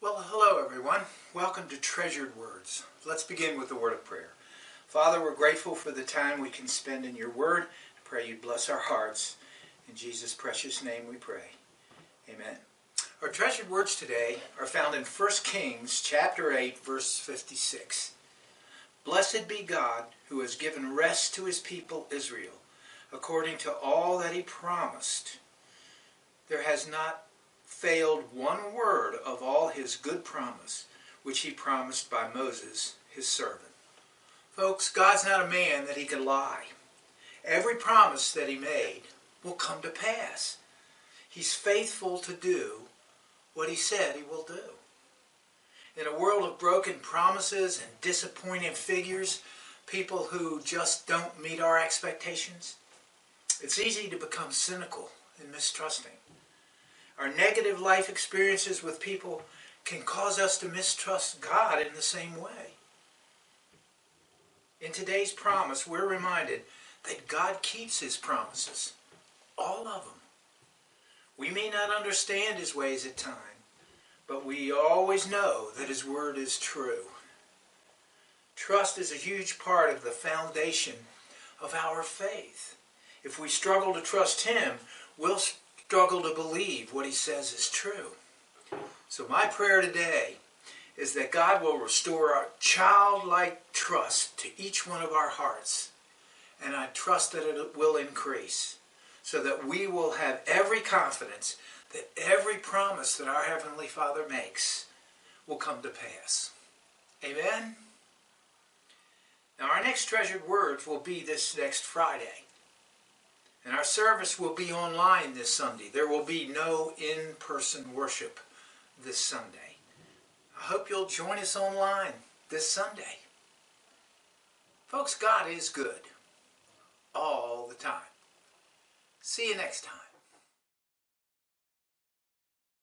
Well, hello everyone. Welcome to Treasured Words. Let's begin with the word of prayer. Father, we're grateful for the time we can spend in your word. I pray you bless our hearts. In Jesus' precious name we pray. Amen. Our treasured words today are found in 1 Kings chapter 8, verse 56. Blessed be God who has given rest to his people Israel, according to all that he promised. There has not failed one word of all his good promise, which he promised by Moses, his servant. Folks, God's not a man that he could lie. Every promise that he made will come to pass. He's faithful to do what he said he will do. In a world of broken promises and disappointing figures, people who just don't meet our expectations, it's easy to become cynical and mistrusting. Our negative life experiences with people can cause us to mistrust God in the same way. In today's promise, we're reminded that God keeps his promises, all of them. We may not understand his ways at times, but we always know that his word is true. Trust is a huge part of the foundation of our faith. If we struggle to trust him, we'll struggle to believe what he says is true. So my prayer today is that God will restore our childlike trust to each one of our hearts. And I trust that it will increase so that we will have every confidence that every promise that our Heavenly Father makes will come to pass. Amen? Now our next treasured words will be this next Friday. And our service will be online this Sunday. There will be no in-person worship this Sunday. I hope you'll join us online this Sunday. Folks, God is good all the time. See you next time.